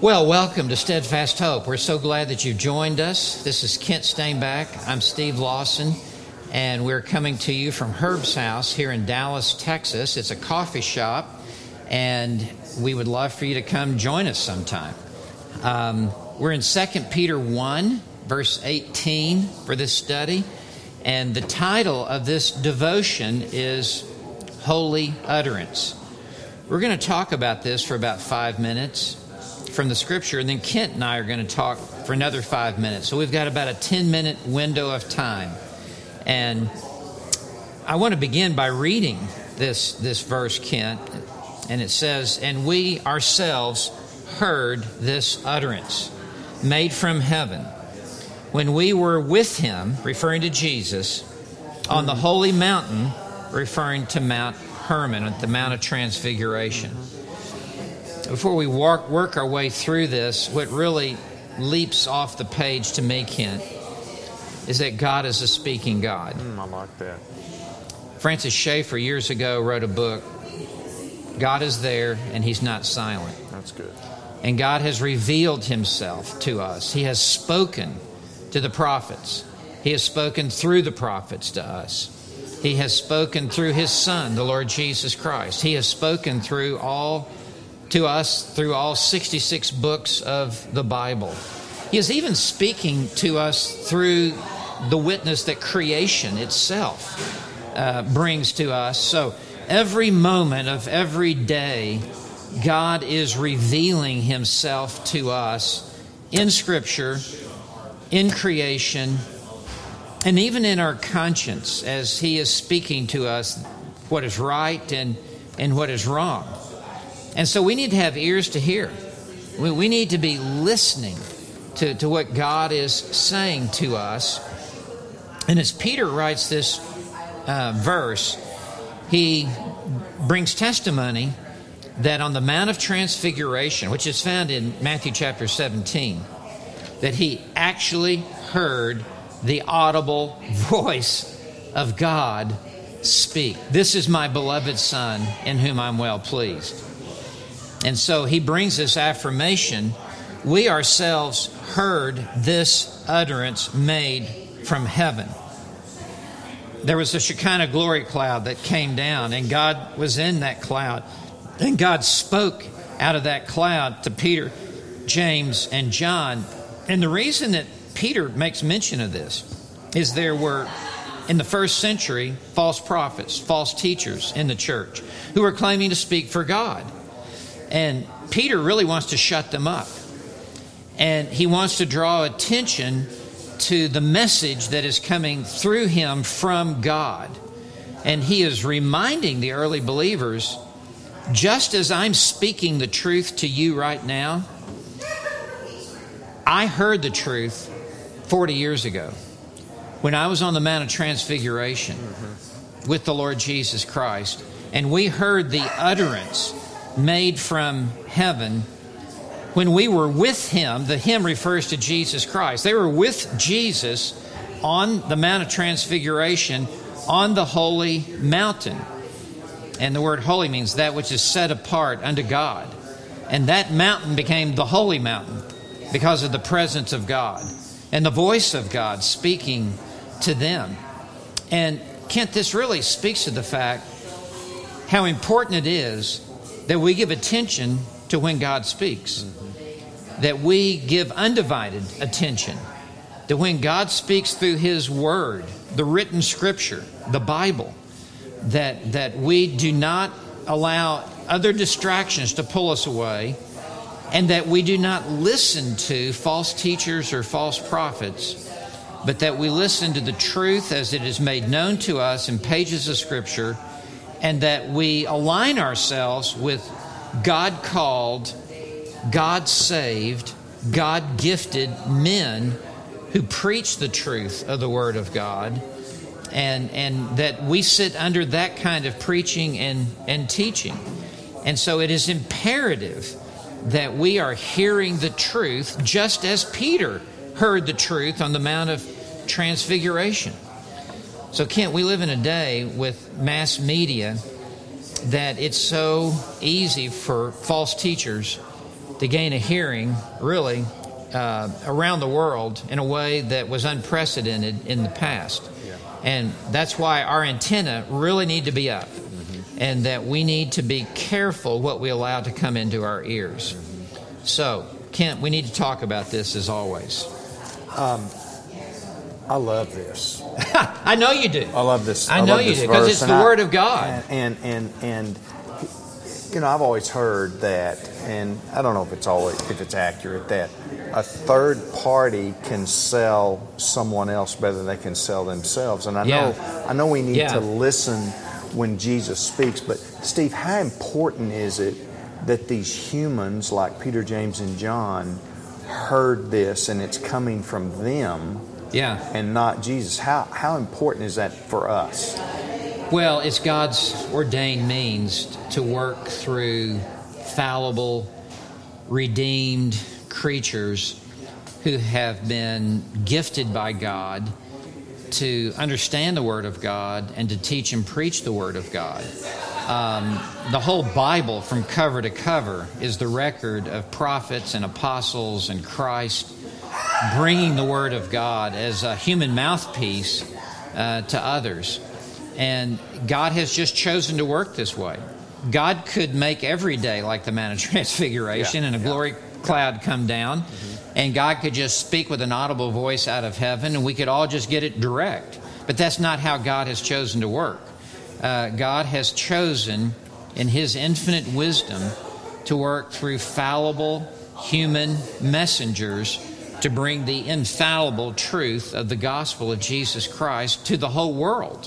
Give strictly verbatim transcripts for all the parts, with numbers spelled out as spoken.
Well, welcome to Steadfast Hope. We're so glad that you've joined us. This is Kent Stainback. I'm Steve Lawson, and we're coming to you from Herb's House here in Dallas, Texas. It's a coffee shop, and we would love for you to come join us sometime. Um, we're in Second Peter one, verse eighteen for this study, and the title of this devotion is Holy Utterance. We're going to talk about this for about five minutes from the scripture, and then Kent and I are going to talk for another five minutes. So we've got about a ten-minute window of time. And I want to begin by reading this, this verse, Kent. And it says, "And we ourselves heard this utterance, made from heaven, when we were with him," referring to Jesus, "on the holy mountain," referring to Mount Hermon, at the Mount of Transfiguration. Before we work, work our way through this, what really leaps off the page to me, Kent, is that God is a speaking God. Mm, I like that. Francis Schaeffer years ago wrote a book, God is there and he's not silent. That's good. And God has revealed himself to us. He has spoken to the prophets. He has spoken through the prophets to us. He has spoken through his Son, the Lord Jesus Christ. He has spoken through all to us through all sixty-six books of the Bible. He is even speaking to us through the witness that creation itself uh, brings to us. So every moment of every day, God is revealing himself to us in Scripture, in creation, and even in our conscience as he is speaking to us what is right and, and what is wrong. And so we need to have ears to hear. We, we need to be listening to, to what God is saying to us. And as Peter writes this uh, verse, he brings testimony that on the Mount of Transfiguration, which is found in Matthew chapter seventeen, that he actually heard the audible voice of God speak. "This is my beloved Son, in whom I'm well pleased." And so he brings this affirmation. We ourselves heard this utterance made from heaven. There was a Shekinah glory cloud that came down, and God was in that cloud. And God spoke out of that cloud to Peter, James, and John. And the reason that Peter makes mention of this is there were, in the first century, false prophets, false teachers in the church who were claiming to speak for God. And Peter really wants to shut them up. And he wants to draw attention to the message that is coming through him from God. And he is reminding the early believers, just as I'm speaking the truth to you right now, I heard the truth forty years ago when I was on the Mount of Transfiguration mm-hmm. with the Lord Jesus Christ. And we heard the utterance made from heaven when we were with him. The him refers to Jesus Christ. They were with Jesus on the Mount of Transfiguration on the holy mountain. And the word holy means that which is set apart unto God. And that mountain became the holy mountain because of the presence of God and the voice of God speaking to them. And Kent, this really speaks to the fact how important it is that we give attention to when God speaks. Mm-hmm. That we give undivided attention to when God speaks through his word, the written scripture, the Bible. That, that we do not allow other distractions to pull us away, and that we do not listen to false teachers or false prophets, but that we listen to the truth as it is made known to us in pages of Scripture, and that we align ourselves with God-called, God-saved, God-gifted men who preach the truth of the Word of God, and, and that we sit under that kind of preaching and, and teaching. And so it is imperative that we are hearing the truth just as Peter heard the truth on the Mount of Transfiguration. So, Kent, we live in a day with mass media that it's so easy for false teachers to gain a hearing, really, uh, around the world in a way that was unprecedented in the past. Yeah. And that's why our antenna really need to be up, mm-hmm. and that we need to be careful what we allow to come into our ears. Mm-hmm. So, Kent, we need to talk about this as always. Um, I love this. I know you do. I love this. I, I know love you this do, because verse, it's the and Word I, of God. And, and and and you know, I've always heard that, and I don't know if it's always if it's accurate, that a third party can sell someone else better than they can sell themselves. And I Yeah. know I know we need Yeah. to listen when Jesus speaks. But Steve, how important is it that these humans like Peter, James, and John heard this, and it's coming from them? Yeah. And not Jesus. How how important is that for us? Well, it's God's ordained means to work through fallible, redeemed creatures who have been gifted by God to understand the Word of God and to teach and preach the Word of God. Um, the whole Bible, from cover to cover, is the record of prophets and apostles and Christ bringing the Word of God as a human mouthpiece uh, to others. And God has just chosen to work this way. God could make every day like the Mount of Transfiguration yeah, and a yeah. glory cloud come down, mm-hmm. and God could just speak with an audible voice out of heaven, and we could all just get it direct. But that's not how God has chosen to work. Uh, God has chosen, in His infinite wisdom, to work through fallible human messengers to bring the infallible truth of the gospel of Jesus Christ to the whole world.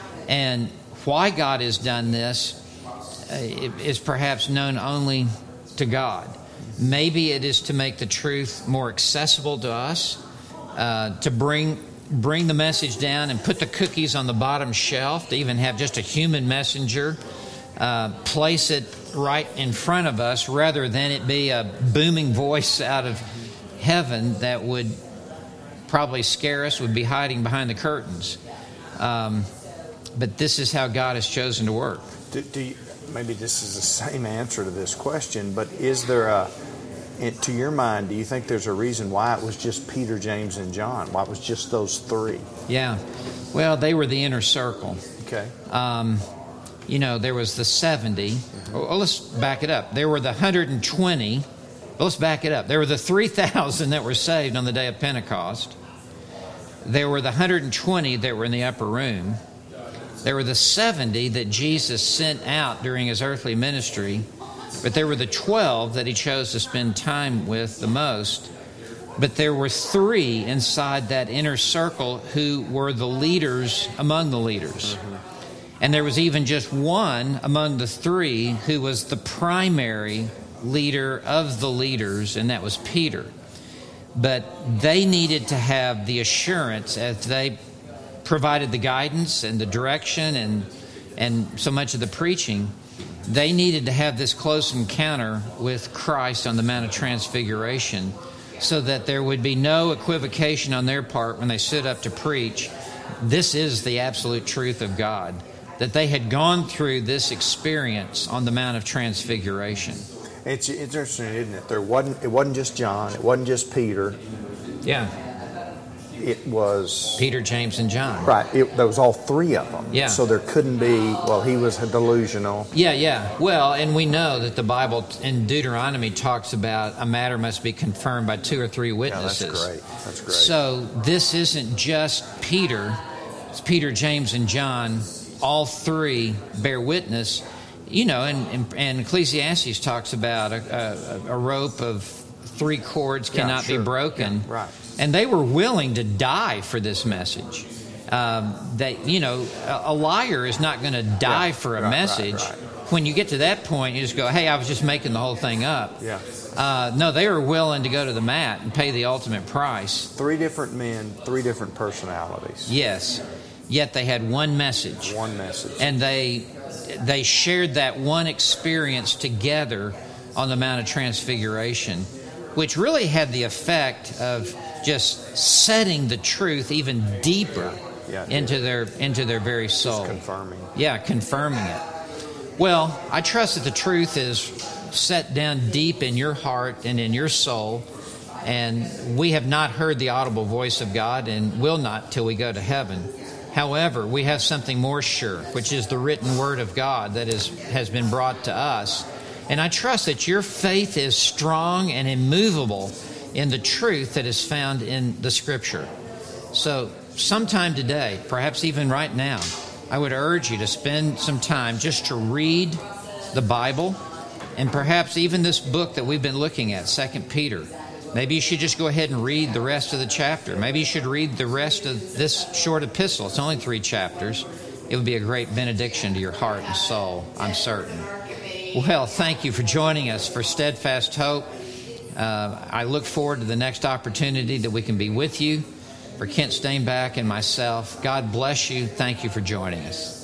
And why God has done this uh, is perhaps known only to God. Maybe it is to make the truth more accessible to us, uh, to bring bring the message down and put the cookies on the bottom shelf, to even have just a human messenger uh, place it right in front of us, rather than it be a booming voice out of heaven that would probably scare us, would be hiding behind the curtains. Um, but this is how God has chosen to work. Do, do you, maybe this is the same answer to this question, but is there a, it, to your mind, do you think there's a reason why it was just Peter, James, and John? Why it was just those three? Yeah. Well, they were the inner circle. Okay. Um, you know, there was the seventy. Mm-hmm. Well, let's back it up. There were the one hundred twenty. Well, let's back it up. There were the three thousand that were saved on the day of Pentecost. There were the one hundred twenty that were in the upper room. There were the seventy that Jesus sent out during His earthly ministry. But there were the twelve that He chose to spend time with the most. But there were three inside that inner circle who were the leaders among the leaders. Mm-hmm. And there was even just one among the three who was the primary leader of the leaders, and that was Peter. But they needed to have the assurance, as they provided the guidance and the direction and and so much of the preaching, they needed to have this close encounter with Christ on the Mount of Transfiguration, so that there would be no equivocation on their part when they stood up to preach. This is the absolute truth of God, that they had gone through this experience on the Mount of Transfiguration. It's, it's interesting, isn't it? There wasn't. It wasn't just John. It wasn't just Peter. Yeah. It was Peter, James, and John. Right. It, there was all three of them. Yeah. So there couldn't be. Well, he was delusional. Yeah, yeah. Well, and we know that the Bible in Deuteronomy talks about a matter must be confirmed by two or three witnesses. Yeah, that's great. That's great. So this isn't just Peter. It's Peter, James, and John. All three bear witness. You know, and, and, and Ecclesiastes talks about a, a, a rope of three cords cannot yeah, sure. be broken. Yeah, right. And they were willing to die for this message. Um, that, you know, a, a liar is not going to die yeah, for a right, message. Right, right. When you get to that point, you just go, hey, I was just making the whole thing up. Yeah. Uh, no, they were willing to go to the mat and pay the ultimate price. Three different men, three different personalities. Yes. Yet they had one message. One message. And they they shared that one experience together on the Mount of Transfiguration, which really had the effect of just setting the truth even deeper yeah, into yeah. their into their very soul. Just confirming. Yeah, confirming it. Well, I trust that the truth is set down deep in your heart and in your soul. And we have not heard the audible voice of God and will not till we go to heaven. However, we have something more sure, which is the written word of God that is, has been brought to us. And I trust that your faith is strong and immovable in the truth that is found in the Scripture. So sometime today, perhaps even right now, I would urge you to spend some time just to read the Bible, and perhaps even this book that we've been looking at, Second Peter. Maybe you should just go ahead and read the rest of the chapter. Maybe you should read the rest of this short epistle. It's only three chapters. It would be a great benediction to your heart and soul, I'm certain. Well, thank you for joining us for Steadfast Hope. Uh, I look forward to the next opportunity that we can be with you. For Kent Stainback and myself, God bless you. Thank you for joining us.